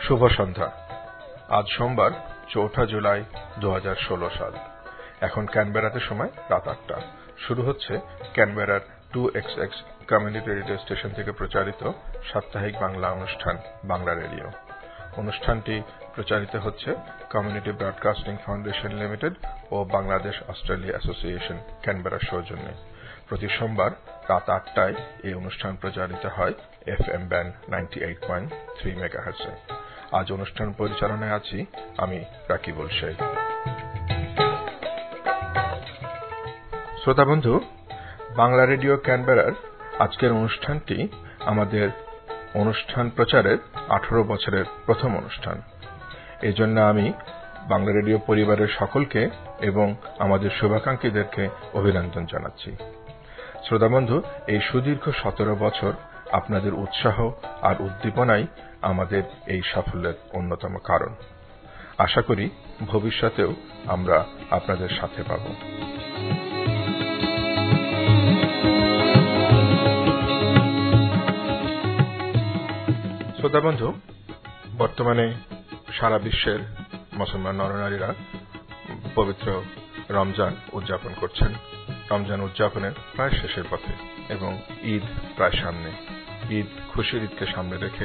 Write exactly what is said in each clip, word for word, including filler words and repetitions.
শুভ সন্ধ্যা। আজ সোমবার চৌঠা জুলাই দু হাজার ষোলো সাল। এখন ক্যানবেরাতে সময় রাত আটটা। শুরু হচ্ছে ক্যানবেরার two X X community radio station থেকে প্রচারিত সাপ্তাহিক বাংলা অনুষ্ঠান বাংলা রেডিও। অনুষ্ঠানটি প্রচারিত হচ্ছে কমিউনিটি ব্রডকাস্টিং ফাউন্ডেশন লিমিটেড ও বাংলাদেশ অস্ট্রেলিয়া অ্যাসোসিয়েশন ক্যানবেরার সৌজন্যে। প্রতি সোমবার রাত আটটায় এই অনুষ্ঠান প্রচারিত হয় F M band ninety eight point three মেগাহার্টজে। আজ অনুষ্ঠান পরিচালনায় আছি আমি রাকিবুল শেখ। শ্রোতা বন্ধু, বাংলা রেডিও ক্যানবেরার আজকের অনুষ্ঠানটি আমাদের অনুষ্ঠান প্রচারের আঠারো বছরের প্রথম অনুষ্ঠান। এই জন্য আমি বাংলা রেডিও পরিবারের সকলকে এবং আমাদের শুভাকাঙ্ক্ষীদেরকে অভিনন্দন জানাচ্ছি। শ্রোতা বন্ধু, এই সুদীর্ঘ সতেরো বছর আপনাদের উৎসাহ আর উদ্দীপনাই আমাদের এই সাফল্যের অন্যতম কারণ। আশা করি ভবিষ্যতেও আমরা আপনাদের সাথে পাব। শ্রোতা বন্ধু, বর্তমানে সারা বিশ্বের মুসলমান নরনারীরা পবিত্র রমজান উদযাপন করছেন। রমজান উদযাপনের প্রায় শেষের পথে এবং ঈদ প্রায় সামনে। ঈদ খুশির ঈদকে সামনে রেখে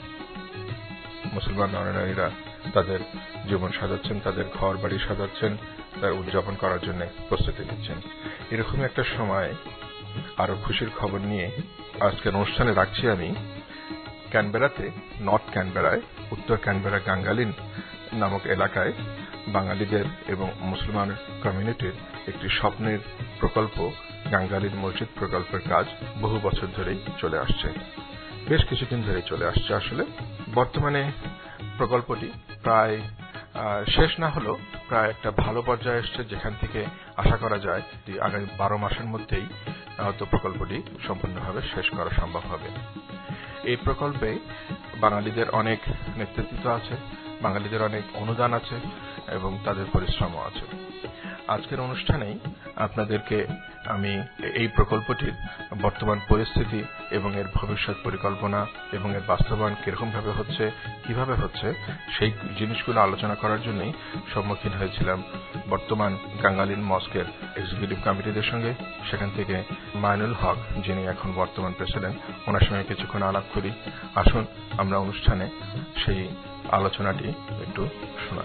মুসলমান নরনারীরা তাদের জীবন সাজাচ্ছেন, তাদের ঘর বাড়ি সাজাচ্ছেন, তার উদযাপন করার জন্য প্রস্তুতি নিচ্ছেন। এরকম একটা সময় আরো খুশির খবর নিয়ে আজকের অনুষ্ঠানে রাখছি আমি ক্যানবেরাতে, নর্থ ক্যানবেরায়, উত্তর ক্যানবেরা গাঙ্গালিন নামক এলাকায় বাঙালিদের এবং মুসলমান কমিউনিটির একটি স্বপ্নের প্রকল্প গাঙ্গালিন মসজিদ প্রকল্পের কাজ বহু বছর ধরেই চলে আসছে। বেশ কিছুদিন ধরেই চলে আসছে। আসলে বর্তমানে প্রকল্পটি প্রায় শেষ না হলেও প্রায় একটা ভালো পর্যায়ে এসছে, যেখান থেকে আশা করা যায় আগামী বারো মাসের মধ্যেই হয়তো প্রকল্পটি সম্পূর্ণভাবে শেষ করা সম্ভব হবে। এই প্রকল্পে বাঙালিদের অনেক নেতৃত্ব আছে, বাঙালিদের অনেক অনুদান আছে এবং তাদের পরিশ্রমও আছে। আজকের অনুষ্ঠানেই আপনাদেরকে আমি এই প্রকল্পটির বর্তমান পরিস্থিতি এবং এর ভবিষ্যৎ পরিকল্পনা এবং এর বাস্তবায়ন কিরকম ভাবে হচ্ছে, কিভাবে হচ্ছে, সেই জিনিসগুলো আলোচনা করার জন্যই সম্মুখীন হয়েছিলাম বর্তমান গাঙ্গালিন মস্কের এক্সিকিউটিভ কমিটিদের সঙ্গে। সেখান থেকে মাইনুল হক, যিনি এখন বর্তমান প্রেসিডেন্ট, ওনার সঙ্গে কিছুক্ষণ আলাপ করি। আসুন আমরা অনুষ্ঠানে সেই আলোচনাটি একটু শোনা।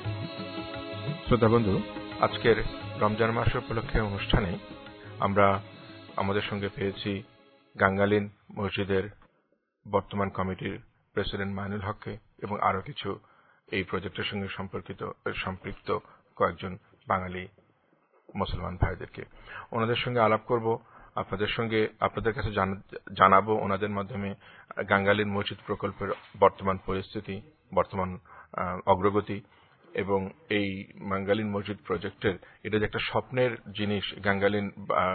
শ্রোতা বন্ধু, আজকের রমজান মাস উপলক্ষে অনুষ্ঠানে আমরা আমাদের সঙ্গে পেয়েছি গাঙ্গালিন মসজিদের বর্তমান কমিটির প্রেসিডেন্ট মাইনুল হককে এবং আরো কিছু এই প্রজেক্টের সঙ্গে সম্পর্কিত সম্পৃক্ত কয়েকজন বাঙালি মুসলমান ভাইদেরকে। ওনাদের সঙ্গে আলাপ করব, আপনাদের সঙ্গে আপনাদের কাছে জানাবো ওনাদের মাধ্যমে গাঙ্গালিন মসজিদ প্রকল্পের বর্তমান পরিস্থিতি, বর্তমান অগ্রগতি এবং এই গাঙ্গালিন মসজিদ প্রজেক্টের এটা যে একটা স্বপ্নের জিনিস। গাঙ্গালিন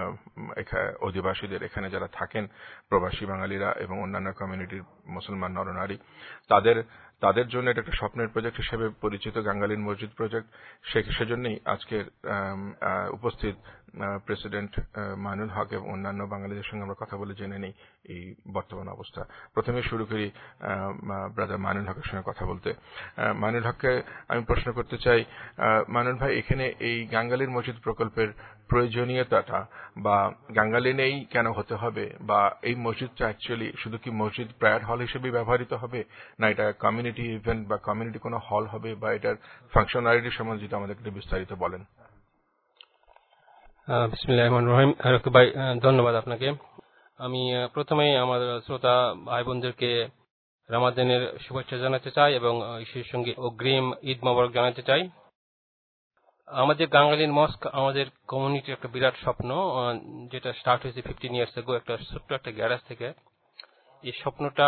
অধিবাসীদের, এখানে যারা থাকেন প্রবাসী বাঙালিরা এবং অন্যান্য কমিউনিটির মুসলমান নরনারী, তাদের তাদের জন্য এটা একটা স্বপ্নের প্রজেক্ট হিসেবে পরিচিত গাঙ্গালিন মসজিদ প্রজেক্ট। সেজন্যই আজকের উপস্থিত প্রেসিডেন্ট মাইনুল হক এবং অন্যান্য বাঙালিদের সঙ্গে আমরা কথা বলে জেনে নিই এই বর্তমান অবস্থা। প্রথমে শুরু করি ব্রাদার মাইনুল হকের সঙ্গে কথা বলতে। মাইনুল হককে আমি প্রশ্ন করতে চাই, মাইনুল ভাই, এখানে এই গাঙ্গালিন মসজিদ প্রকল্পের প্রয়োজনীয়তাটা বা গাঙ্গালিনেই কেন হতে হবে, বা এই মসজিদটা অ্যাকচুয়ালি শুধু কি মসজিদ প্রেয়ার হল হিসেবে ব্যবহৃত হবে, না এটা কমিউনিটি ইভেন্ট বা কমিউনিটি কোনো হল হবে, বা এটার ফাংশনালিটি সম্বন্ধে যদি আমাদের একটু বিস্তারিত বলেন। বিসমিল্লাহির রহমানির রহিম। রাকিব ভাই, ধন্যবাদ আপনাকে। আমি প্রথমেই আমার শ্রোতা ভাই বোনদেরকে রমাদানের শুভেচ্ছা জানাতে চাই এবং সেই সঙ্গে অগ্রিম ঈদ মোবারক জানাতে চাই। আমাদের গাঙ্গালিন মস্ক আমাদের কমিউনিটির একটা বিরাট স্বপ্ন, যেটা স্টার্ট হয়েছে ফিফটিন ইয়ার্স এগো, একটা ছোট্ট একটা গ্যারেজ থেকে। এই স্বপ্নটা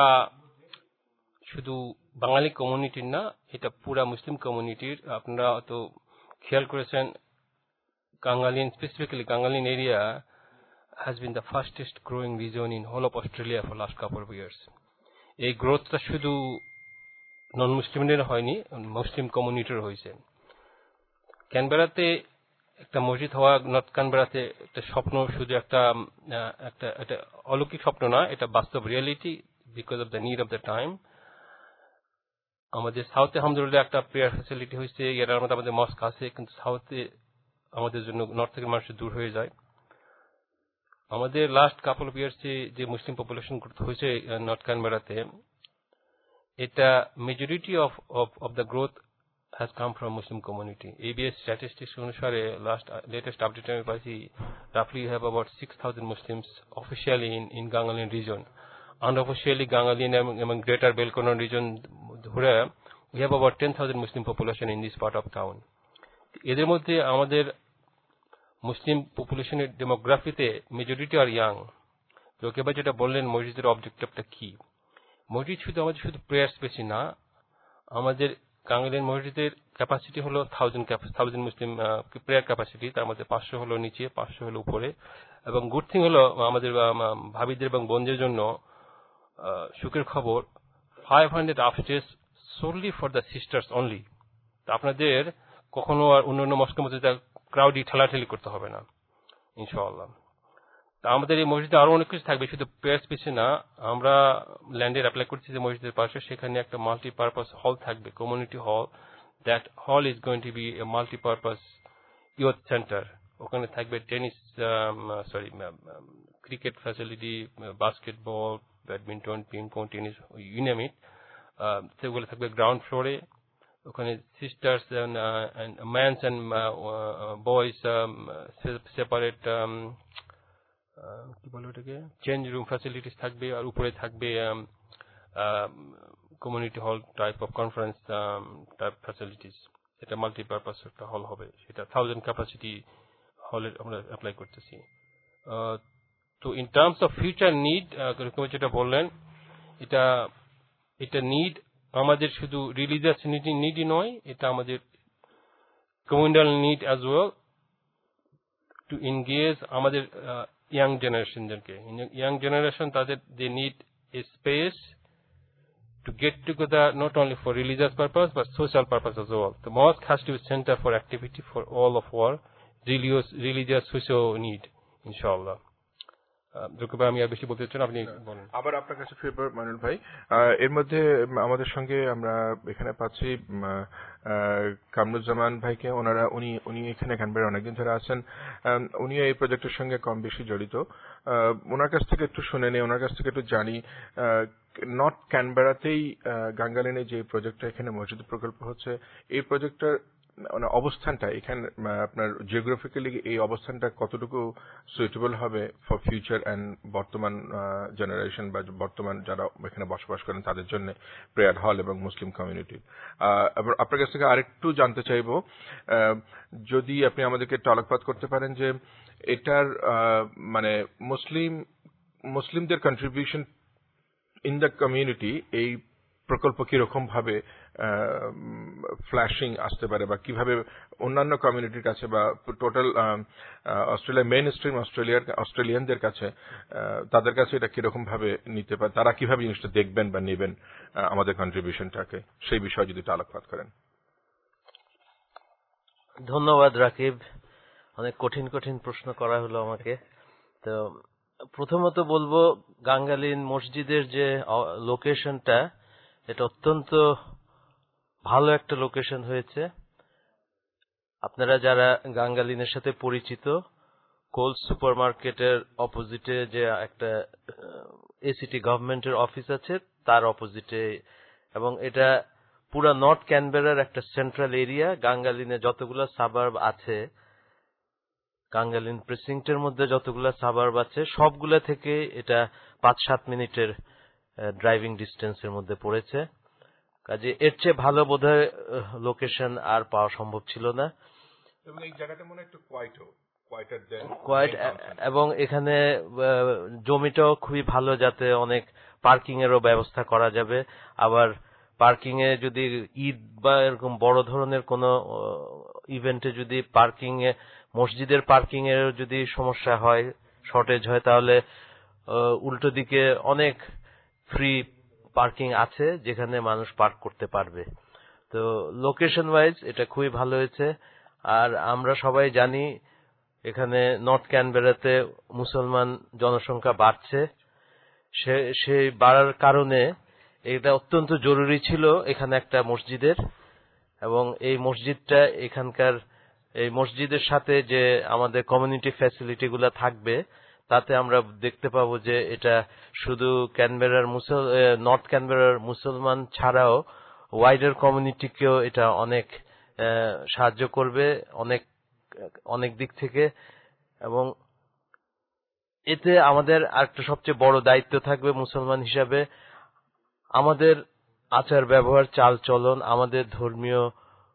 শুধু বাঙালি কমিউনিটির না, এটা পুরা মুসলিম কমিউনিটির। আপনারা তো খেয়াল করেছেন, Gungahlin, specifically Gungahlin area has been the fastest growing region in whole of Australia for last couple of years. এই গ্রোথটা শুধু নন মুসলিমদের হয়নি, মুসলিম কমিউনিটির হয়েছে। ক্যানবেরাতে একটা মসজিদ হওয়া, নর্থ ক্যানবেরাতে একটা স্বপ্ন, শুধু একটা একটা একটা অলৌকিক স্বপ্ন না, এটা বাস্তব reality because of the need of the time. আমাদের সাউথে আলহামদুলিল্লাহ একটা প্রেয়ার ফ্যাসিলিটি হয়েছে, এটার মধ্যে আমাদের মস্ক আছে, কিন্তু সাউথে আমাদের জন্য নর্থ থেকে মানুষ দূর হয়ে যায়। আমাদের লাস্ট কাপল অফ ইয়ার্সে যে মুসলিম পপুলেশন গ্রোথ হয়েছে নর্থ ক্যানবেরাতে, এটা majority of of the growth has come from Muslim community. A B S statistics অনুসারে last uh, latest update আমি পাইছি, roughly you have about six thousand Muslims officially in in Gangalin region. Unofficially Gangalin এবং Greater Belconnen region ধরে we have about ten thousand Muslim population in this part of town. এদের মধ্যে আমাদের মুসলিম পপুলেশনের ডেমোগ্রাফিতে majority আর young. লোকে বা যেটা বললেন মসজিদের অবজেক্টিভটা কি, মসজিদ শুধু আমাদের শুধু প্রেয়ার স্পেসই না, আমাদের গাঙ্গালিন মসজিদের ক্যাপাসিটি হলো thousand thousand Muslim prayer capacity, তার মধ্যে পাঁচশো হলো নিচে, পাঁচশো হলো উপরে। এবং গুড থিং হলো আমাদের ভাবিদের এবং বোনদের জন্য সুখের খবর, five hundred upstairs solely for the sisters only. আপনাদের কখনো আর অন্যান্য মস্কের মধ্যে ক্রাউডি ঠেলাঠেলি করতে হবে না ইনশাআল্লাহ। তা আমাদের এই মসজিদে আরো অনেক কিছু থাকবে, শুধু প্রেয়ার স্পেসে না। আমরা ল্যান্ডের অ্যাপ্লাই করছি যে মসজিদের পাশে, সেখানে একটা মাল্টিপারপাস হল থাকবে, community hall. That hall is going to be a multipurpose youth centre. ওখানে থাকবে tennis, sorry cricket facility, basketball, badminton, ping pong, tennis, you name it, সেগুলো থাকবে গ্রাউন্ড ফ্লোরে। ওখানে sisters and man's and boys separate কি বলে ওটাকে change room facilities থাকবে। আর উপরে থাকবে community hall type of conference type facilities. এটা মাল্টিপারপাস একটা হল হবে, সেটা থাউজেন্ড ক্যাপাসিটি হলে আমরা অ্যাপ্লাই করতেছি। তো in terms of future need, যেটা বললেন, এটা এটা নিড আমাদের শুধু রিলিজিয়াস নিডই নয়, এটা আমাদের communal need as well to engage আমাদের young generation জনকে। young generation তাদের they need a space to get together not only for religious purpose but social purpose as well. The mosque has to be center for activity for all of our religious religious social need inshallah. জোকবা আমি আর বেশি বলতে চাই না, আপনি বলেন। আবার আপনার কাছে ফিরবো মাইনুল ভাই। এর মধ্যে আমাদের সঙ্গে আমরা এখানে পাচ্ছি কামরুজ্জামান ভাইকে। ওনারা উনি উনি এখানে ক্যানবেরা অনেকদিন ধরে আছেন, উনি এই প্রজেক্টের সঙ্গে কম বেশি জড়িত। ওনার কাছ থেকে একটু শুনে নেই, ওনার কাছ থেকে একটু জানি নর্থ ক্যানবেরাতেই গাঙ্গালিনে যে প্রজেক্টটা এখানে মসজিদ প্রকল্প হচ্ছে, এই প্রজেক্টটার অবস্থানটা এখানে আপনার জিওগ্রাফিক্যালি এই অবস্থানটা কতটুকু সুইটেবল হবে ফর ফিউচার অ্যান্ড বর্তমান জেনারেশন বা বর্তমান যারা এখানে বসবাস করেন তাদের জন্য প্রেয়ার হল এবং মুসলিম কমিউনিটি। আপনার কাছ থেকে আরেকটু জানতে চাইব, যদি আপনি আমাদেরকে একটু আলোকপাত করতে পারেন যে এটার মানে মুসলিম মুসলিমদের কন্ট্রিবিউশন ইন দ্য কমিউনিটি এই প্রকল্প কিরকম ভাবে ফ্ল্যাশিং আসতে পারে, বা কিভাবে অন্যান্য কমিউনিটির কাছে বা টোটাল অস্ট্রেলিয়া মেইন স্ট্রিম অস্ট্রেলিয়ার অস্ট্রেলিয়ানদের কাছে তাদের কাছে এটা কিরকম ভাবে নিতে পারে, তারা কিভাবে জিনিসটা দেখবেন বা নেবেন আমাদের কন্ট্রিবিউশনটাকে, সেই বিষয়ে যদি একটু আলোকপাত করেন। ধন্যবাদ রাকিব, অনেক কঠিন কঠিন প্রশ্ন করা হলো আমাকে। তো প্রথমত বলবো, গাঙ্গালিন মসজিদের যে লোকেশনটা, এটা অত্যন্ত ভালো একটা লোকেশন হয়েছে। আপনারা যারা গাঙ্গালিনের সাথে পরিচিত, কোল সুপার মার্কেটের অপোজিটে যে একটা এসিটি গভর্নমেন্টের অফিস আছে তার অপোজিটে, এবং এটা পুরা নর্থ ক্যানবেরার একটা সেন্ট্রাল এরিয়া। গাঙ্গালিনে যতগুলো সাবার্ব আছে, গাঙ্গালিন প্রেসিডেন্টের মধ্যে যতগুলো সাবার্ব আছে সবগুলা থেকে এটা পাঁচ সাত মিনিটের ড্রাইভিং ডিস্টেন্সের মধ্যে পড়েছে। কাজে এর চেয়ে ভালো বোধহয় লোকেশন আর পাওয়া সম্ভব ছিল না। কোয়াইট, এবং এখানে জমিটাও খুবই ভালো, যাতে অনেক পার্কিং এরও ব্যবস্থা করা যাবে। আবার পার্কিং এ যদি ঈদ বা এরকম বড় ধরনের কোনো ইভেন্টে যদি পার্কিং এ মসজিদের পার্কিং এর যদি সমস্যা হয়, শর্টেজ হয়, তাহলে উল্টো দিকে অনেক ফ্রি পার্কিং আছে যেখানে মানুষ পার্ক করতে পারবে। তো লোকেশন ওয়াইজ এটা খুবই ভালো হয়েছে। আর আমরা সবাই জানি এখানে নর্থ ক্যানবেরাতে মুসলমান জনসংখ্যা বাড়ছে, সেই বাড়ার কারণে এটা অত্যন্ত জরুরি ছিল এখানে একটা মসজিদের, এবং এই মসজিদটা এখানকার এই মসজিদের সাথে যে আমাদের কমিউনিটি ফ্যাসিলিটি গুলা থাকবে, তাতে আমরা দেখতে পাবো যে এটা শুধু ক্যানবেরার মুসল নর্থ ক্যানবেরার মুসলমান ছাড়াও ওয়াইডার কমিউনিটিকেও এটা অনেক সাহায্য করবে অনেক অনেক দিক থেকে। এবং এতে আমাদের আরেকটা সবচেয়ে বড় দায়িত্ব থাকবে মুসলমান হিসাবে, আমাদের আচার ব্যবহার, চাল চলন, আমাদের ধর্মীয়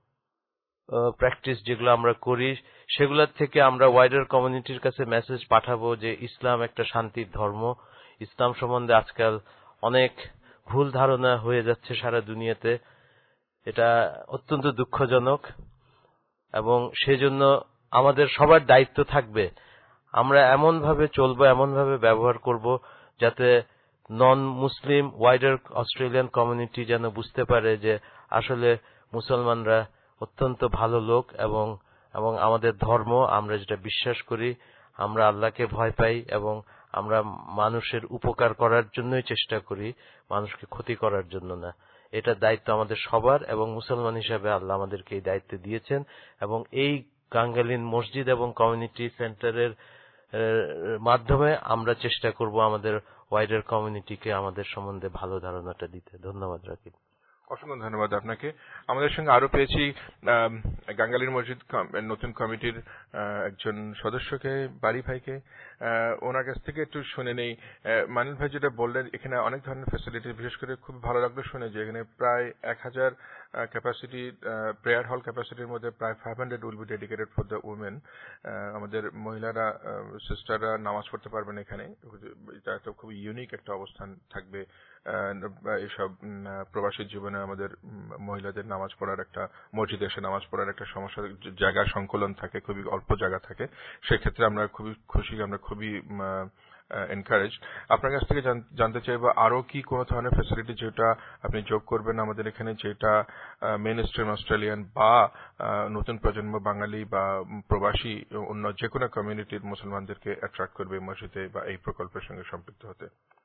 প্র্যাকটিস যেগুলো আমরা করি, সেগুলোর থেকে আমরা ওয়াইডার কমিউনিটির কাছে মেসেজ পাঠাবো যে ইসলাম একটা শান্তির ধর্ম। ইসলাম সম্বন্ধে আজকাল অনেক ভুল ধারণা হয়ে যাচ্ছে সারা দুনিয়াতে, এটা অত্যন্ত দুঃখজনক। এবং সেজন্য আমাদের সবার দায়িত্ব থাকবে আমরা এমন ভাবে চলবো, এমন ভাবে ব্যবহার করব যাতে non Muslim wider Australian community যেন বুঝতে পারে যে আসলে মুসলমানরা অত্যন্ত ভালো লোক, এবং এবং আমাদের ধর্ম, আমরা যেটা বিশ্বাস করি, আমরা আল্লাহকে ভয় পাই এবং আমরা মানুষের উপকার করার জন্যই চেষ্টা করি, মানুষকে ক্ষতি করার জন্য না। এটা দায়িত্ব আমাদের সবার, এবং মুসলমান হিসাবে আল্লাহ আমাদেরকে এই দায়িত্ব দিয়েছেন। এবং এই গাঙ্গালিন মসজিদ এবং কমিউনিটি সেন্টারের মাধ্যমে আমরা চেষ্টা করব আমাদের ওয়াইডার কমিউনিটিকে আমাদের সম্বন্ধে ভালো ধারণাটা দিতে। ধন্যবাদ রাকিব। অসংখ্য ধন্যবাদ আপনাকে। আমাদের সঙ্গে আরো পেয়েছি গাঙ্গালিন মসজিদ নতুন কমিটির একজন সদস্যকে, বাড়ি ভাইকে। ওনার কাছ থেকে একটু শুনে নেই। মানিল ভাই যেটা বললেন, এখানে অনেক ধরনের ফ্যাসিলিটি, বিশেষ করে খুব ভালো লাগলো শুনে যে এখানে প্রায় এক হাজার ক্যাপাসিটি, প্রেয়ার হল ক্যাপাসিটির মধ্যে প্রায় five hundred will be dedicated for the women. আমাদের মহিলারা, সিস্টাররা নামাজ পড়তে পারবেন এখানে। এটা একটা খুব ইউনিক একটা অবস্থান থাকবে এইসব প্রবাসী জীবনে। আমাদের মহিলাদের নামাজ পড়ার একটা, মসজিদে এসে নামাজ পড়ার একটা সমস্যা, জায়গার সংকলন থাকে, খুবই অল্প জায়গা থাকে। সেক্ষেত্রে আমরা খুবই খুশি, আমরা খুবই এনকারেজ। আপনার কাছ থেকে জানতে চাইবো আরো কি কোন ধরনের ফ্যাসিলিটি যেটা আপনি যোগ করবেন আমাদের এখানে, যেটা মেইন স্ট্রিম অস্ট্রেলিয়ান বা নতুন প্রজন্ম বাঙালি বা প্রবাসী অন্য যে কোনো কমিউনিটির মুসলমানদেরকে অ্যাট্রাক্ট করবে মসজিদে বা এই প্রকল্পের সঙ্গে সম্পৃক্ত হতে।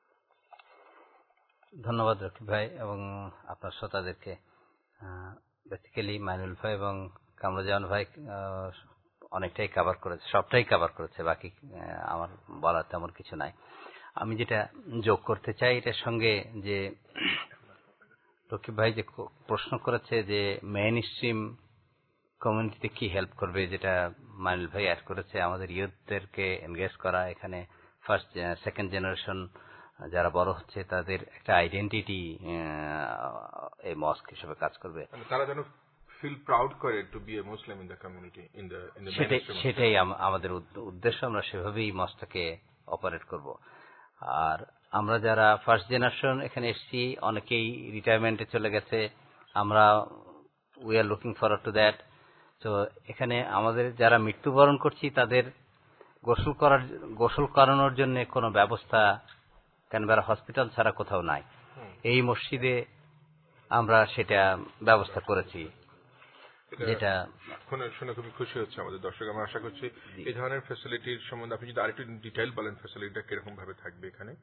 ধন্যবাদ রকিব ভাই এবং আপনার শ্রোতাদেরকে। বেসিক্যালি মাইনুল ভাই এবং কামরুজ্জামান ভাই অনেকটাই কভার করেছে, সবটাই কভার করেছে, বাকি আমার বলার তেমন কিছু নাই। আমি যেটা যোগ করতে চাই এটার সঙ্গে, যে রকিব ভাই যে প্রশ্ন করেছে যে মেইন স্ট্রিম কমিউনিটিতে কি হেল্প করবে, যেটা মাইনুল ভাই অ্যাড করেছে, আমাদের ইউথদেরকে এনগেজ করা, এখানে ফার্স্ট সেকেন্ড জেনারেশন যারা বড় হচ্ছে তাদের একটা আইডেন্টিটি এই মস্ক হিসেবে কাজ করবে, তারা যেন ফিল প্রাউড করে to be a Muslim in the community, in the in the mainstream. সেটাই আমাদের উদ্দেশ্য, আমরা সেভাবেই মস্কটাকে অপারেট করব। আর আমরা যারা ফার্স্ট জেনারেশন এখানে এসেছি, অনেকেই রিটায়ারমেন্টে চলে গেছে, আমরা we are looking forward to that. তো এখানে আমাদের যারা মৃত্যুবরণ করছি তাদের গোসল করার গোসল করানোর জন্য কোনো ব্যবস্থা ক্যানবেরা হসপিটাল ছাড়া কোথাও নাই। এই মসজিদে আমরা সেটা ব্যবস্থা করেছি, যেটা শুনে খুবই খুশি হচ্ছে আমাদের দর্শক। আমরা আশা করছি এই ধরনের ফ্যাসিলিটির সম্বন্ধে আপনি যদি আরেকটু ডিটেইল বলেন, ফ্যাসিলিটিটা কিরকম ভাবে থাকবে এখানে।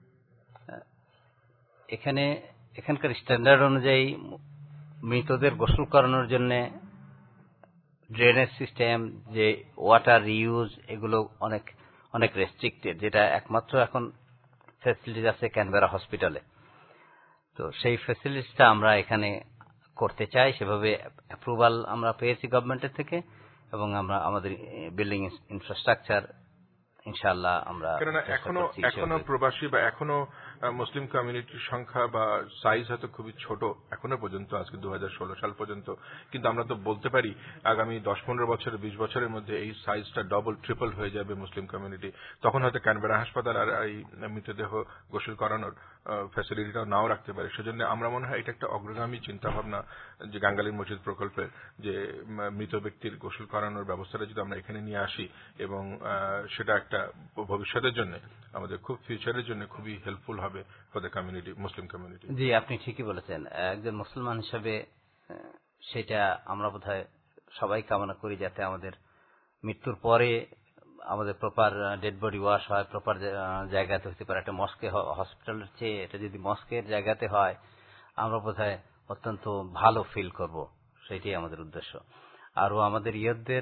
এখানে এখানকার স্ট্যান্ডার্ড অনুযায়ী মৃতদের গোসল করানোর জন্য ড্রেনেজ সিস্টেম, যে ওয়াটার রিউজ, এগুলো অনেক অনেক রেস্ট্রিক্টেড, যেটা একমাত্র এখন ফ্যাসিলিটি আছে ক্যানবেরা হসপিটালে। তো সেই ফ্যাসিলিটিটা আমরা এখানে করতে চাই, সেভাবে অ্যাপ্রুভাল আমরা পেয়েছি গভর্নমেন্টের থেকে, এবং আমরা আমাদের বিল্ডিং ইনফ্রাস্ট্রাকচার ইনশাআল্লাহ আমরা এখনো এখনো প্রবাসী বা এখনো মুসলিম কমিউনিটির সংখ্যা বা সাইজ হয়তো খুবই ছোট এখনো পর্যন্ত, আজকে দু হাজার ষোলো সাল পর্যন্ত। কিন্তু আমরা তো বলতে পারি আগামী দশ পনেরো বছর বিশ বছরের মধ্যে এই সাইজটা ডবল ট্রিপল হয়ে যাবে মুসলিম কমিউনিটি। তখন হয়তো ক্যানবেরা হাসপাতাল আর এই মৃতদেহ গোসল করানোর ফ্যাসিলিটিটাও নাও রাখতে পারে। সেজন্য আমরা মনে হয় এটা একটা অগ্রগামী চিন্তা ভাবনা যে গাঙ্গালিন মসজিদ প্রকল্পের, যে মৃত ব্যক্তির গোসল করানোর ব্যবস্থাটা যদি আমরা এখানে নিয়ে আসি, এবং সেটা একটা ভবিষ্যতের জন্য, আমাদের খুব ফিউচারের জন্য খুবই হেল্পফুল হবে for the community, Muslim community. জি, আপনি ঠিকই বলেছেন। একজন মুসলমান হিসেবে সেটা আমরা বোধহয় সবাই কামনা করি, যাতে আমাদের মৃত্যুর পরে আমাদের প্রপার ডেড বডি ওয়াশ হয়, প্রপার জায়গাতে হতে পারে। একটা মস্কে হসপিটালের চেয়ে এটা যদি মস্কের জায়গাতে হয়, আমরা বোধহয় অত্যন্ত ভালো ফিল করব, সেটাই আমাদের উদ্দেশ্য। আরো আমাদের ইয়ুথদের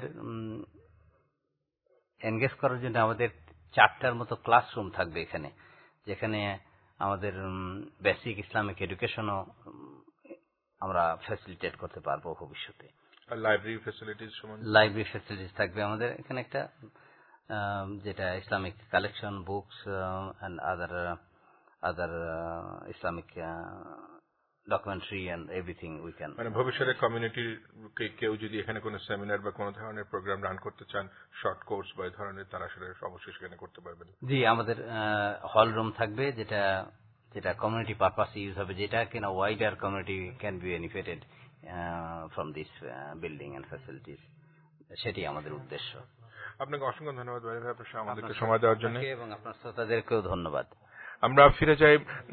এনগেজ করার জন্য আমাদের চারটার মতো ক্লাসরুম থাকবে এখানে, যেখানে আমাদের বেসিক ইসলামিক এডুকেশনও আমরা ফ্যাসিলিটেট করতে পারবো ভবিষ্যতে। লাইব্রেরি ফ্যাসিলিটিস লাইব্রেরি ফ্যাসিলিটিস থাকবে আমাদের এখানে একটা, যেটা Islamic collection, books and other other Islamic documentary and everything we can. মানে ভবিষ্যতে কমিউনিটির কেউ যদি এখানে কোনো সেমিনার বা কোনো ধরনের প্রোগ্রাম রান করতে চান, শর্ট কোর্স বা এই ধরনের, তারা আসলে অবশ্যই সেখানে করতে পারবেন। জি, আমাদের হল রুম থাকবে, যেটা যেটা কমিউনিটি পারপাস ইউজ হবে, যেটা কিনা wider community can be benefited from this building and facilities, সেটি আমাদের উদ্দেশ্য। আপনাকে অসংখ্য ধন্যবাদ ভাই, আমাদেরকে সময় দেওয়ার জন্য, এবং আপনার শ্রোতাদেরকেও ধন্যবাদ। আমরা ফিরে যাই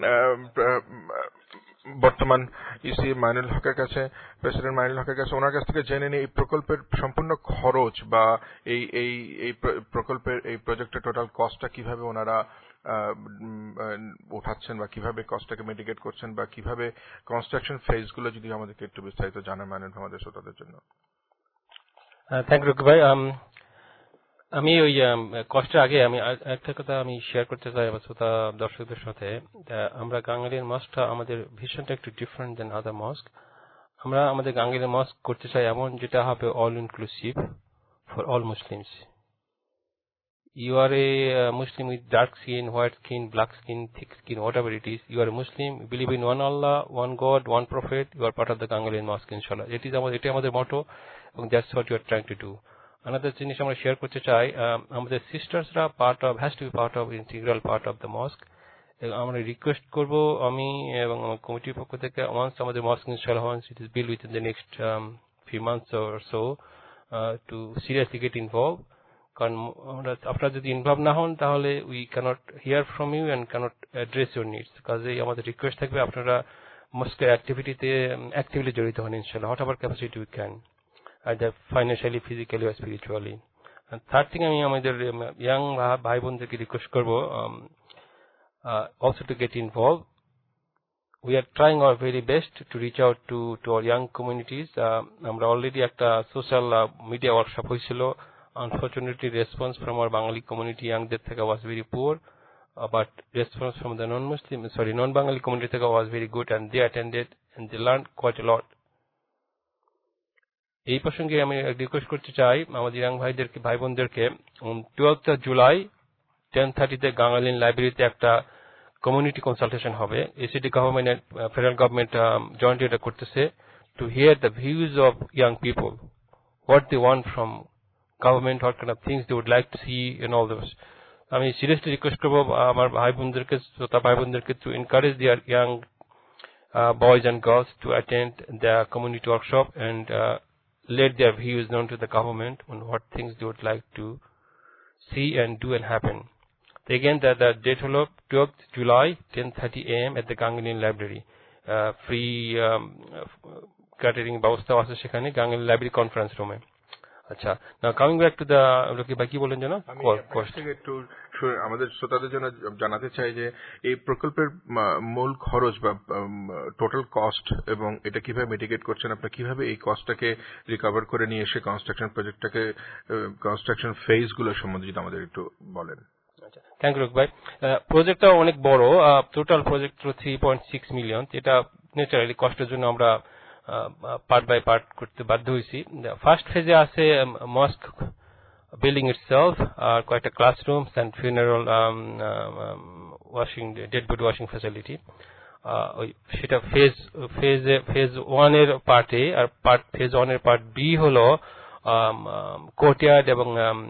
বর্তমান ইসি মাইনুল হকের কাছে, প্রেসিডেন্ট মাইনুল হকের কাছে। ওনার কাছ থেকে জেনে নিই এই প্রকল্পের সম্পূর্ণ খরচ বা এই এই এই প্রকল্পের এই প্রজেক্টের টোটাল কস্টটা কিভাবে ওনারা উঠাচ্ছেন বা কিভাবে কস্টটাকে মিটিগেট করছেন বা কিভাবে কনস্ট্রাকশন ফেজ গুলো যদি আমাদেরকে একটু বিস্তারিত জানান মাইনুল আমাদের শ্রোতাদের জন্য। থ্যাংক ইউ ভাই। আমি ওই কষ্টের আগে আমি একটা কথা আমি শেয়ার করতে চাই আমার শ্রোতা দর্শকদের সাথে। আমরা গাঙ্গুলিয়ান মস্কটা, আমাদের ভিশনটা একটু ডিফারেন্ট দেন আদার মস্ক। আমরা আমাদের গাঙ্গুলিয়ান মস্ক করতে চাই এমন যেটা হবে all inclusive for all Muslims. You are a Muslim with dark skin, white skin, black skin, thick skin, whatever it is, you are a Muslim, believe in one Allah, one God, one prophet, you are part of the Gungahlin mosque ইনশাআল্লাহ। এটি আমাদের এটাই আমাদের motto এবং that's what you are trying to do. Another জিনিস আমরা share করতে চাই, আমাদের সিস্টার্সরা part of has two B part of integral part of the mosque. আমরা রিকোয়েস্ট করব আমি এবং আমার কমিটির পক্ষ থেকে, ওয়ান্স আমাদের মস্ক ইনশাআল্লাহ once it is build within the next few months or so, to seriously get involve. কারণ আপনারা যদি ইনভলভ না হন তাহলে we can't hear from you and can't address your needs. কাজেই আমাদের রিকোয়েস্ট থাকবে আপনারা মস্কের অ্যাক্টিভিটিতে অ্যাক্টিভলি জড়িত হন ইনশাআল্লাহ, whatever capacity we can, either financially, physically or spiritually. And third thing, আমি আমাদের ইয়াং ভাই বোনদেরকে রিকোয়েস্ট করব also to get involved. We are trying our very best to reach out to to our young communities. আমরা already একটা social media workshop হয়েছিল। Unfortunately, response from our Bengali community youngদের থেকে was very poor, uh, but response from the non-Muslim, sorry, non-Bengali community থেকে was very good, and they attended and they learned quite a lot. এই প্রসঙ্গে আমি request করতে চাই আমাদের young ভাইদেরকে, ভাই বোনদেরকে, টুয়েলভ জুলাই টেন থার্টিতে গাঙ্গুলিয়ান লাইব্রেরিতে একটা কমিউনিটি কনসালটেশন হবে। ACT government, federal government jointly এটা করতেছে, to hear the views of young people, what they want from government, what kind of things they would like to see in all this. আমি seriously request করবো আমার ভাই বোনদেরকে, শ্রোতা ভাই বোনদেরকে, to encourage their young boys and girls to attend the community workshop and uh, let their views known to the government on what things they would like to see and do and happen. So again, the, the date holo twelfth July, ten thirty a m at the Gangulian Library. Uh, free um, catering ব্যবস্থা আছে সেখানে গাঙ্গুলিয়ান library conference রুমে। আচ্ছা, now coming back to the, লোকে ভাই কি বলেন জানো, একটু আমাদের শ্রোতাদের জন্য জানাতে চাই যে এই প্রকল্পের মূল খরচ বা টোটাল কস্ট এবং এটা কিভাবে মিটিগেট করছেন, আপনারা কিভাবে এই কস্টটাকে রিকভার করে নিয়ে এসে কনস্ট্রাকশন প্রজেক্টটাকে, কনস্ট্রাকশন ফেজ গুলো সম্বন্ধে যদি আমাদের একটু বলেন। থ্যাংক ইউ ভাই। প্রজেক্টটা অনেক বড়, total project three point six million. এটা ন্যাচারালি কষ্টের জন্য আমরা পার্ট বাই পার্ট করতে বাধ্য হয়েছি। ফার্স্ট ফেজে আছে মস্ক বিল্ডিং ইটসেলফ, আর কয়েকটা classrooms and funeral washing, dead body washing facility. ওই সেটা ফেজ ফেজে ফেজ ওয়ানের পার্টে, আর পার্ট ফেজ ওয়ানের পার্ট বি হলো কোর্টইয়ার্ড এবং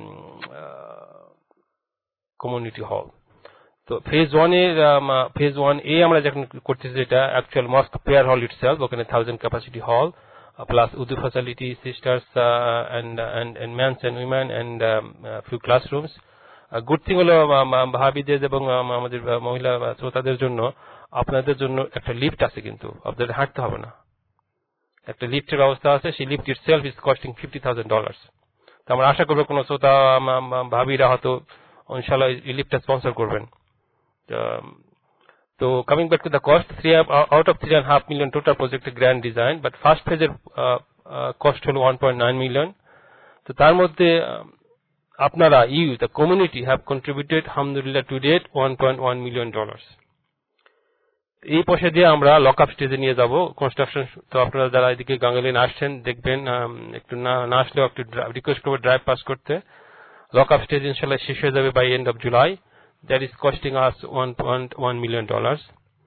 কমিউনিটি হল। তো ফেজ ওয়ানের ফেজ ওয়ান এ আমরা যখন করতেছি, যেটা actual mosque prayer hall itself, ওখানে থাউজেন্ড ক্যাপাসিটি হল প্লাস উর্দু facility, sisters and and mens and women and few classrooms. Good thing হলো ভাবিদের এবং আমাদের মহিলা শ্রোতাদের জন্য, আপনাদের জন্য একটা লিফট আছে, কিন্তু আপনাদের হাঁটতে হবে না, একটা লিফটের ব্যবস্থা আছে। সেই lift itself is costing fifty thousand dollars. তো আমরা আশা করবো কোনো শ্রোতা ভাবিরা হয়তো ইনশাআল্লাহ এই লিফটটা স্পন্সর করবেন। So coming back to the cost, three out of three and a half million total project grand design, but first phase uh, uh, cost হলো one point nine million. তো তার মধ্যে আপনারা you the community have contributed alhamdulillah to date one point one million dollars. এই পয়সা দিয়ে আমরা lock up স্টেজে নিয়ে যাব কনস্ট্রাকশন। তো আপনারা যারা এদিকে গাঙ্গালিন আসছেন দেখবেন একটু না আসলেও একটু রিকোয়েস্ট করবো ড্রাইভ পাস করতে। লক আপ স্টেজ ইনশাল্লাহ শেষ হয়ে যাবে by end of July. That is costing us one point one million dollars.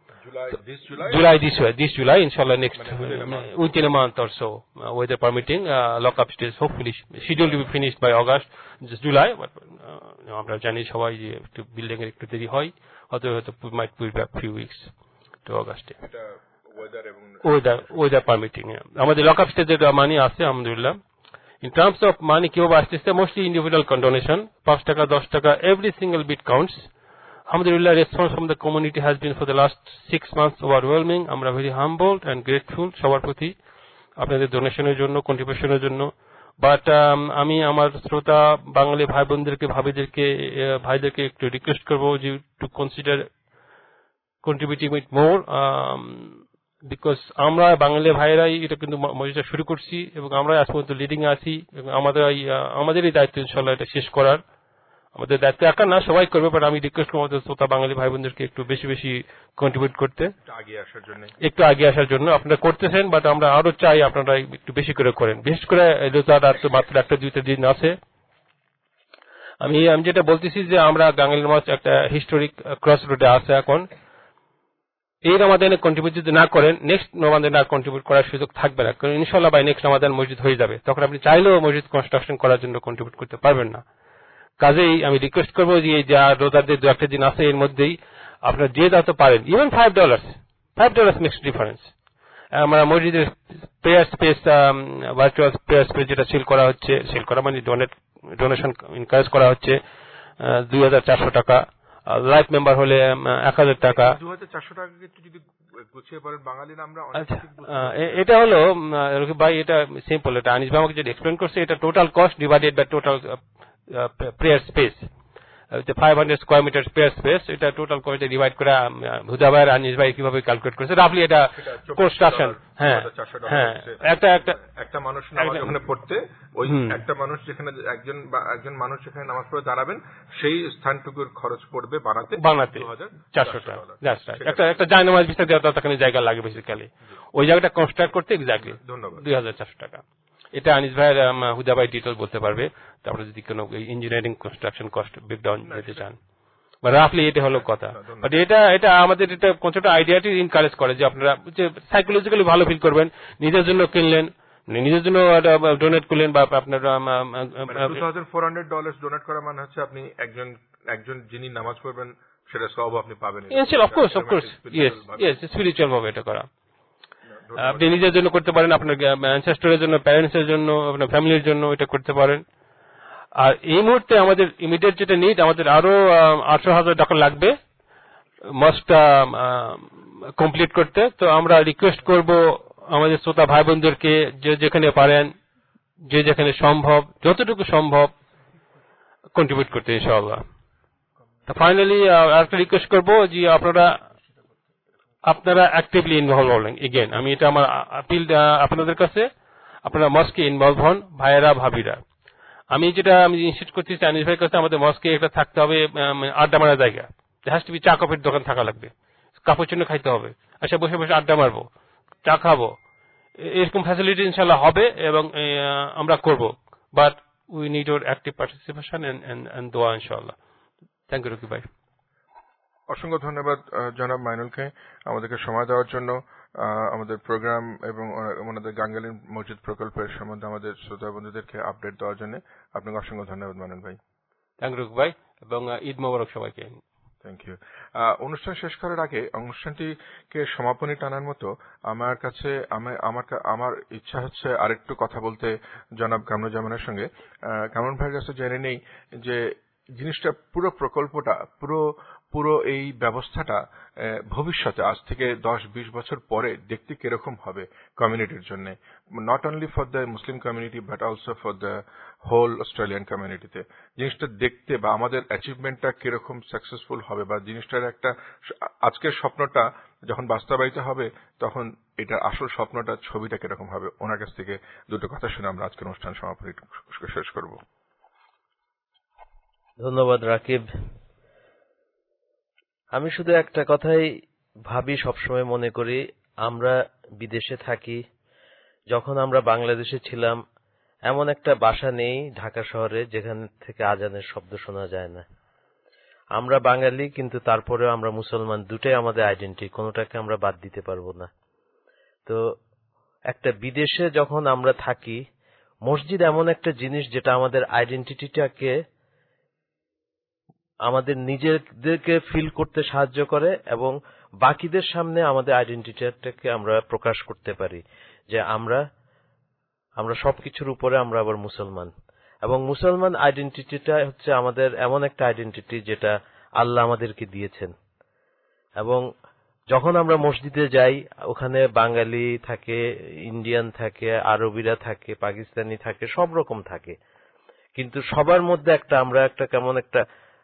July this way, this July inshallah next within a month or so, uh, weather permitting, uh, lock up stage hopefully scheduled to be finished by August, just July, but আমরা জানি সবাই যে একটু building এর একটু দেরি হয়, হয়তো হয়তো might push back few weeks to August. এটা ওয়েদার এবং ওয়েদার ওয়েদার পারমিটিং। আমাদের লক আপ স্টেজের মানি আছে আলহামদুলিল্লাহ। In terms of money কিভাবে আসতেছে, mostly individual donation, পাঁচ টাকা দশ টাকা, every single bit counts. Alhamdulillah, response from the community has been for the last six months overwhelming. আমরা very humbled and grateful সবার প্রতি আপনাদের ডোনেশনের জন্য, কন্ট্রিবিউশনের জন্য। বাট আমি আমার শ্রোতা বাঙালি ভাই বোনদেরকে ভাবিদেরকে ভাইদেরকে একটু রিকোয়েস্ট করবো যে to consider contributing with more, because আমরা বাঙালি ভাইয়েরাই এটা কিন্তু মসজিদটা শুরু করছি এবং আমরা আজ পর্যন্ত লিডিং আছি এবং আমাদের আমাদেরই দায়িত্ব ইনশাল্লাহ এটা শেষ করার। আমাদের দায়িত্ব একা না, সবাই করবে, বাট আমি রিকোয়েস্ট করবো আমাদের শ্রোতা বাঙালি ভাই বোনদেরকে একটু বেশি বেশি কন্ট্রিবিউট করতে, একটু আগে আসার জন্য। আপনারা করতেছেন, বাট আমরা আরো চাই আপনারা একটু বেশি করে করেন। বিশেষ করে রোজার আর তো মাত্র একটা দুইটা দিন আছে। আমি আমি যেটা বলতেছি যে আমরা গাঙ্গালির মাছ একটা হিস্টোরিক ক্রস রোডে আছে এখন। এই রমাদানে কন্ট্রিবিউট যদি না করেন, নেক্সট রমাদানে আর কন্ট্রিবিউট করার সুযোগ থাকবে না, কারণ ইনশাল্লাহ বাই নেক্সট রমাদান মসজিদ হয়ে যাবে, তখন আপনি চাইলেও মসজিদ কনস্ট্রাকশন করার জন্য কন্ট্রিবিউট করতে পারবেন না। কাজেই আমি রিকোয়েস্ট করবো যে যা রোজাদের দু একটা দিন আছে এর মধ্যেই আপনারা যে দাও তো পারেন, even five dollars five dollars makes difference. আমরা মসজিদের prayer space, virtual prayer space যেটা সেল করা হচ্ছে, সেল করা মানে ডোনেট ডোনেশন এনকারেজ করা হচ্ছে দুই হাজার চারশো টাকা, লাইফ মেম্বার হলে এক হাজার টাকা। এটা হলো ভাই, এটা সিম্পল, এটা আনিস ভাই আমাকে যেটা এক্সপ্লেন করছে, এটা total cost divided by total prayer space, five hundred square meter prayer space, এটা টোটাল কস্ট ডিভাইড করে হুদা ভাই আর আনিস ভাই কিভাবে ক্যালকুলেট করেছে রাফলি এটা কনস্ট্রাকশন। হ্যাঁ হ্যাঁ, একটা একটা একটা মানুষ ওখানে পড়তে, ওই একটা মানুষ যেখানে একজন একজন মানুষ যেখানে নামাজ পড়ে দাঁড়াবেন, সেই স্থানটুকুর খরচ পড়বে বানাতে বানাতে চারশো টাকা। একটা একটা জায় নামাজ বিস্তার দেওয়া ততখানি জায়গা লাগে বেসিক্যালি, ওই জায়গাটা কনস্ট্রাক্ট করতে এক্স্যাক্টলি দুই হাজার চারশো টাকা। এটা আনিস ভাইয়ের হুদা ভাই ডিটেল বলতে পারবে, তারপরে যদি কোনো ইঞ্জিনিয়ারিং কনস্ট্রাকশন কস্ট ব্রেকডাউন যেতে চান, বা রাফলি এটা হলো কথা। বাট এটা এটা আমাদের এটা কিছুটা আইডিয়াটি ইনকারেজ করে যে আপনারা যে সাইকোলজিক্যালি ভালো ফিল করবেন, নিজের জন্য কিনলেন, নিজের জন্য ডোনেট করলেন, বা আপনার two thousand four hundred dollar donate করা মানে হচ্ছে আপনি একজন একজন যিনি নামাজ পড়বেন সেটা সব আপনি পাবেন। Of course of course yes yes spiritual ভাবে এটা করা। আপনি নিজের জন্য করতে পারেন, আপনার অ্যানসেস্টরের জন্য, প্যারেন্টসের জন্য, আপনার ফ্যামিলির জন্য এটা করতে পারেন। আর এই মুহূর্তে আমাদের ইমিডিয়েট যেটা নিড, আমাদের আরো আঠারো হাজার টাকা লাগবে মাস্টটা কমপ্লিট করতে। তো আমরা রিকোয়েস্ট করব আমাদের শ্রোতা ভাই বোনদেরকে যে যেখানে পারেন, যে যেখানে সম্ভব, যতটুকু সম্ভব কন্ট্রিবিউট করতে ইনশাআল্লাহ। তো ফাইনালি আরেকটা রিকোয়েস্ট করব যে আপনারা আপনারা অ্যাক্টিভলি ইনভলভ হলেন। এগেন আমি এটা আমার আপিল আপনাদের কাছে, আপনারা মস্কে ইনভলভ হন ভাইয়েরা ভাবিরা। আমি যেটা আমি ইনসিস্ট করতেছি আনিস ভাইয়ের কাছে, আমাদের মস্কে একটা থাকতে হবে আড্ডা মারার জায়গা, হ্যাজ টু বি চা কফির দোকান থাকা লাগবে, কাপড় জন্য খাইতে হবে, আচ্ছা বসে বসে আড্ডা মারবো, চা খাবো, এরকম ফ্যাসিলিটি ইনশাল্লাহ হবে এবং আমরা করব। But we need your active participation and দোয়া ইনশাআল্লাহ। থ্যাংক ইউ রকি ভাই। অসংখ্য ধন্যবাদ জনাব মাইনুলকে আমাদেরকে সময় দেওয়ার জন্য, আমাদের প্রোগ্রাম এবং আমাদের গাঙ্গালিন মসজিদ প্রকল্পের সম্বন্ধে আমাদের শ্রোতা বন্ধুদেরকে আপডেট দেওয়ার জন্য আপনাকে অসংখ্য ধন্যবাদ মাইনুল ভাই। থ্যাংক ইউ ভাই, এবং ঈদ মোবারক সবাইকে। Thank you. অনুষ্ঠান শেষ করার আগে অনুষ্ঠানটিকে সমাপনী টানার মতো আমার কাছে আমার আমার ইচ্ছা হচ্ছে আরেকটু কথা বলতে জনাব কামরুজ্জামানের সঙ্গে। কামরুন ভাইয়ের কাছে জেনে নেই যে জিনিসটা পুরো প্রকল্পটা পুরো পুরো এই ব্যবস্থাটা ভবিষ্যতে আজ থেকে দশ বিশ বছর পরে দেখতে কিরকম হবে কমিউনিটির জন্য, not only for the Muslim community but also for the whole Australian কমিউনিটিতে জিনিসটা দেখতে বা আমাদের অ্যাচিভমেন্টটা কিরকম সাকসেসফুল হবে বা জিনিসটার একটা আজকের স্বপ্নটা যখন বাস্তবায়িত হবে তখন এটার আসল স্বপ্নটা ছবিটা কিরকম হবে। ওনার কাছ থেকে দুটো কথা শুনে আমরা আজকের অনুষ্ঠান সমাপনী শেষ করব। ধন্যবাদ রাকিব। আমি শুধু একটা কথাই ভাবি, সবসময় মনে করি, আমরা বিদেশে থাকি, যখন আমরা বাংলাদেশে ছিলাম এমন একটা বাসা নেই ঢাকা শহরে যেখান থেকে আজানের শব্দ শোনা যায় না। আমরা বাঙালি, কিন্তু তারপরেও আমরা মুসলমান, দুটাই আমাদের আইডেন্টিটি, কোনোটাকে আমরা বাদ দিতে পারবো না। তো একটা বিদেশে যখন আমরা থাকি, মসজিদ এমন একটা জিনিস যেটা আমাদের আইডেন্টিটিটাকে, আমাদের নিজেদেরকে ফিল করতে সাহায্য করে এবং বাকিদের সামনে আমাদের আইডেন্টিটিটাকে আমরা প্রকাশ করতে পারি যে আমরা আমরা সবকিছুর উপরে আমরা আবার মুসলমান। এবং মুসলমান আইডেন্টিটিটা হচ্ছে আমাদের এমন একটা আইডেন্টিটি যেটা আল্লাহ আমাদেরকে দিয়েছেন। এবং যখন আমরা মসজিদে যাই, ওখানে বাঙালি থাকে, ইন্ডিয়ান থাকে, আরবিরা থাকে, পাকিস্তানি থাকে, সব রকম থাকে, কিন্তু সবার মধ্যে একটা আমরা একটা কেমন একটা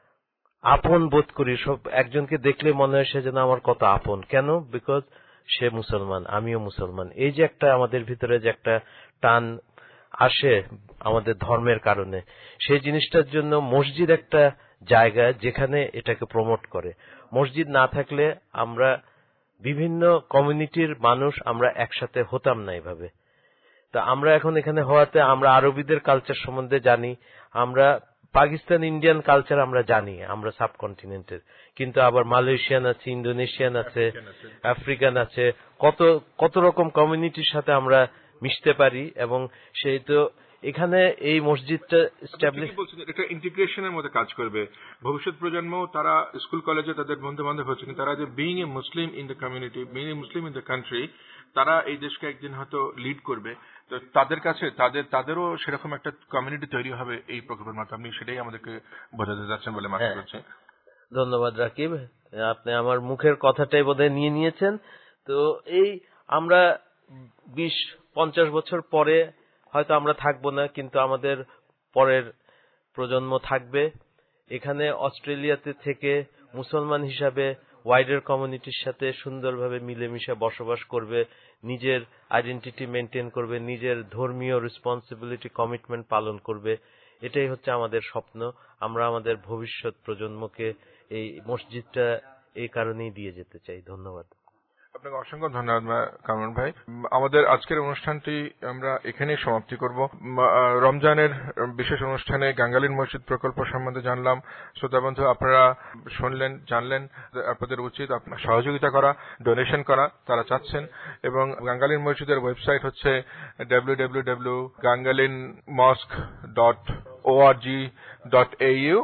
আপন বোধ করি। সব একজনকে দেখলে মনে হয় সে যেন আমার কত আপন। কেন? বিকজ সে মুসলমান, আমিও মুসলমান। এই যে একটা আমাদের ভিতরে যে একটা টান আসে আমাদের ধর্মের কারণে, সেই জিনিসটার জন্য মসজিদ একটা জায়গা যেখানে এটাকে প্রমোট করে। মসজিদ না থাকলে আমরা বিভিন্ন কমিউনিটির মানুষ আমরা একসাথে হতাম না এভাবে। তা আমরা এখন এখানে হওয়াতে আমরা আরবিদের কালচার সম্বন্ধে জানি, আমরা পাকিস্তান ইন্ডিয়ান কালচার আমরা জানি, আমরা সাবকন্টিনেন্টের, কিন্তু আবার মালয়েশিয়ান আছে, ইন্দোনেশিয়ান আছে, আফ্রিকান আছে, কত কত রকম কমিউনিটির সাথে আমরা মিশতে পারি। এবং সেই তো এখানে এই মসজিদটা এস্টাবলিশ, এটা ইন্টিগ্রেশনের মধ্যে কাজ করবে। ভবিষ্যৎ প্রজন্ম তারা স্কুল কলেজে তাদের বন্ধু বান্ধব হচ্ছে, কিন্তু তারা যে being a Muslim in the community, being a Muslim in the country, তারা এই দেশকে একদিন হয়তো লিড করবে। তো তাদের কাছে তাদের তাদেরও সেরকম একটা কমিউনিটি তৈরি হবে এই প্রকল্পের মাধ্যমে। আপনি সেটাই আমাদেরকে বোঝাতে যাচ্ছেন বলে মনে হচ্ছে। ধন্যবাদ রাকিব, আপনি আমার মুখের কথাটাই বোধহয় নিয়ে নিয়েছেন। তো এই আমরা বিশ পঞ্চাশ বছর পরে হয়তো আমরা থাকবো না, কিন্তু আমাদের পরের প্রজন্ম থাকবে এখানে অস্ট্রেলিয়াতে থেকে মুসলমান হিসাবে ওয়াইডার কমিউনিটির সাথে সুন্দরভাবে মিলেমিশে বসবাস করবে, নিজের আইডেন্টিটি মেনটেন করবে, নিজের ধর্মীয় রেসপন্সিবিলিটি কমিটমেন্ট পালন করবে। এটাই হচ্ছে আমাদের স্বপ্ন। আমরা আমাদের ভবিষ্যৎ প্রজন্মকে এই মসজিদটা এই কারণেই দিয়ে যেতে চাই। ধন্যবাদ। আপনাকে অসংখ্য ধন্যবাদ কামরুন ভাই। আমাদের আজকের অনুষ্ঠানটি আমরা এখানেই সমাপ্তি করব। রমজানের বিশেষ অনুষ্ঠানে গাঙ্গালিন মসজিদ প্রকল্প সম্বন্ধে জানলাম। শ্রোতা বন্ধু, আপনারা শুনলেন, জানলেন, আপনাদের উচিত আপনার সহযোগিতা করা, ডোনেশন করা তারা চাচ্ছেন। এবং গাঙ্গালিন মসজিদের ওয়েবসাইট হচ্ছে W W W dot Gungahlin mosque dot O R G dot A U.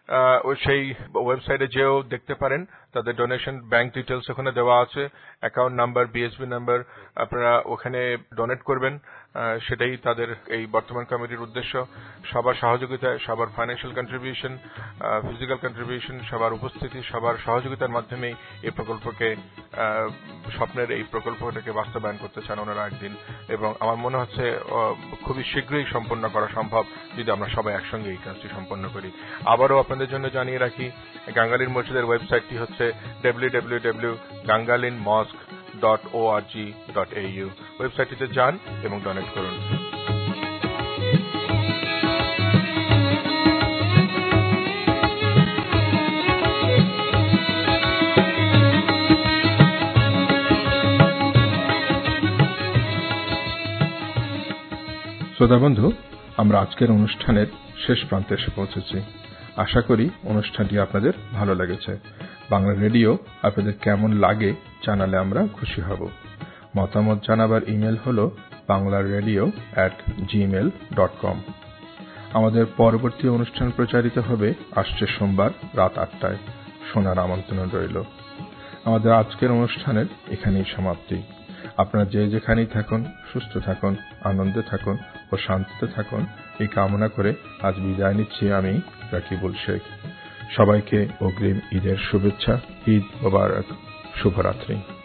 সেই ওয়েবসাইটে যেও দেখতে পারেন তাদের ডোনেশন ব্যাংক ডিটেলস ওখানে দেওয়া আছে, অ্যাকাউন্ট নাম্বার, বিএসবি নাম্বার, আপনারা ওখানে ডোনেট করবেন। সেটাই তাদের এই বর্তমান কমিটির উদ্দেশ্য। সবার সহযোগিতায়, সবার ফাইন্যান্সিয়াল কন্ট্রিবিউশন, ফিজিক্যাল কন্ট্রিবিউশন, সবার উপস্থিতি, সবার সহযোগিতার মাধ্যমেই এই প্রকল্পকে, স্বপ্নের এই প্রকল্পটাকে বাস্তবায়ন করতে চান ওনারা একদিন। এবং আমার মনে হচ্ছে খুবই শীঘ্রই সম্পন্ন করা সম্ভব যদি আমরা সবাই একসঙ্গে এই কাজটি সম্পন্ন করি। আবারও আপনাদের জন্য জানিয়ে রাখি, গাঙ্গালিন মসজিদের ওয়েবসাইটটি হচ্ছে W W W dot Gungahlin mosque dot O R G dot A U. ওয়েবসাইটটিতে যান এবং ডোনেট করুন। শ্রোতা বন্ধু, আমরা আজকের অনুষ্ঠানের শেষ প্রান্তে এসে পৌঁছেছি। আশা করি অনুষ্ঠানটি আপনাদের ভালো লেগেছে। বাংলা রেডিও আপনাদের কেমন লাগে জানালে আমরা খুশি হব। মতামত জানাবার ইমেল হল Bangla radio at Gmail dot com. আমাদের পরবর্তী অনুষ্ঠান প্রচারিত হবে আসছে সোমবার রাত আটটায়। শোনার আমন্ত্রণ রইল। আমাদের আজকের অনুষ্ঠানের এখানেই সমাপ্তি। আপনারা যে যেখানেই থাকুন, সুস্থ থাকুন, আনন্দে থাকুন ও শান্তিতে থাকুন, এই কামনা করে আজ বিদায় নিচ্ছি আমি রাকিবুল শেখ। সবাইকে অগ্রিম ঈদের শুভেচ্ছা। ঈদ মোবারক, শুভরাত্রি।